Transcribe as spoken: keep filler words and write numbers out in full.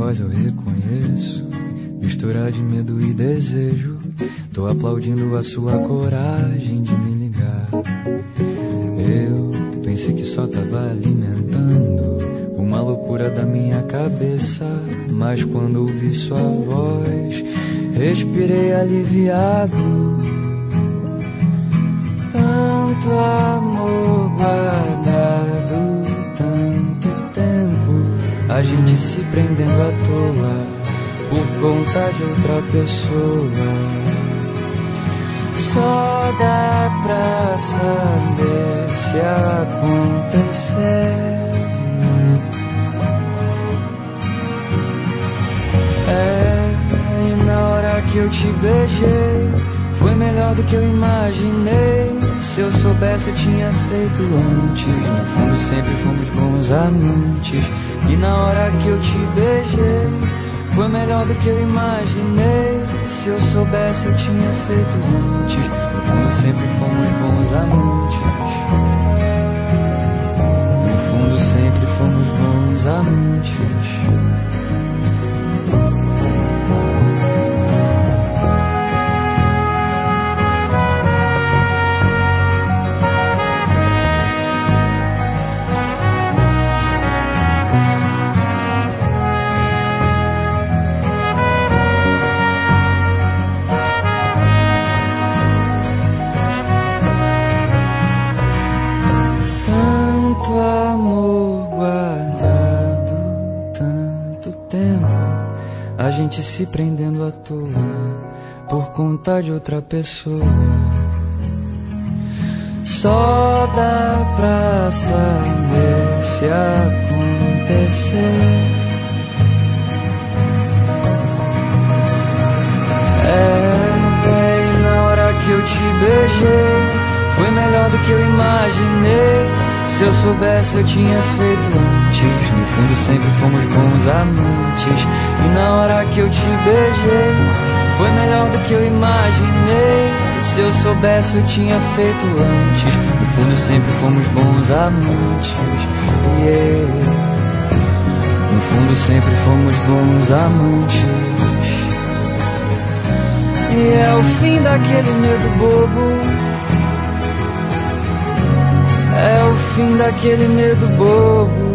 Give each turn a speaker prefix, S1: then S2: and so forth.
S1: voz eu reconheço, mistura de medo e desejo. Tô aplaudindo a sua coragem de me ligar. Eu pensei que só tava alimentando uma loucura da minha cabeça, mas quando ouvi sua voz, respirei aliviado. Tanto amor guardado, tanto tempo, a gente se prendendo à toa por conta de outra pessoa. Só dá pra saber se acontecer. É, e na hora que eu te beijei, foi melhor do que eu imaginei. Se eu soubesse eu tinha feito antes. No fundo sempre fomos bons amantes. E na hora que eu te beijei, foi melhor do que eu imaginei. Se eu soubesse eu tinha feito antes. No fundo sempre fomos bons amantes. No fundo sempre fomos bons amantes. A gente se prendendo à toa por conta de outra pessoa. Só dá pra saber se acontecer. É, é, e na hora que eu te beijei, foi melhor do que eu imaginei. Se eu soubesse eu tinha feito antes. No fundo sempre fomos bons amantes. E na hora que eu te beijei, foi melhor do que eu imaginei. Se eu soubesse eu tinha feito antes. No fundo sempre fomos bons amantes. Yeah. No fundo sempre fomos bons amantes. E é o fim daquele medo bobo. É o fim daquele medo bobo.